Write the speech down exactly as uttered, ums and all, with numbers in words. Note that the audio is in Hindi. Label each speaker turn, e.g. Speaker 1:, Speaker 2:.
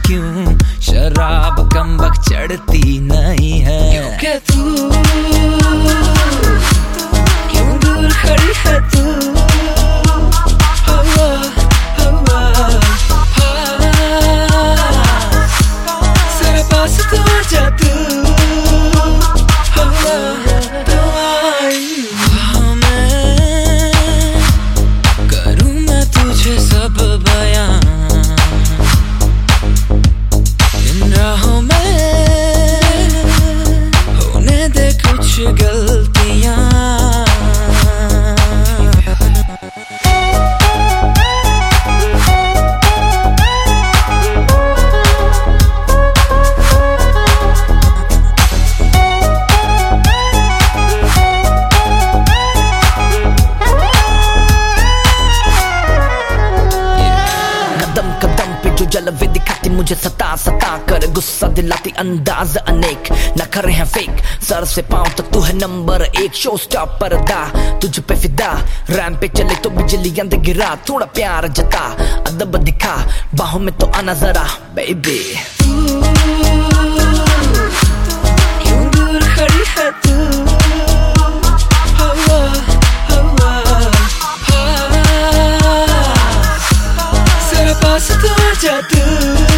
Speaker 1: क्यों शराब कम वक्त चढ़ती नहीं है।
Speaker 2: क्यों क्या तू क्यों दूर खड़ी है तू, हवा हवा जरा पास तो आ जा तू, हवा तो आई।
Speaker 1: हाँ मैं करूँ मैं तुझे सब बयां, इन राहों में होने दे कुछ गलतियां।
Speaker 3: कदम कदम पे जो जलवे दिखाती मुझे सता सता कर, गुस्सा दिलाती अंदाज अनेक, न करे हैं फेक सर से पांव तक तू है नंबर एक। शो स्टॉप पर्दा तुझ पे फिदा, रैम पे चले तो बिजलियां दे गिरा, थोड़ा प्यार जता अदब दिखा, बाहों में तो आना जरा बेबी।
Speaker 2: क्यों दूर खड़ी है तू, हवा हवा जरा पास तो आ जा तू।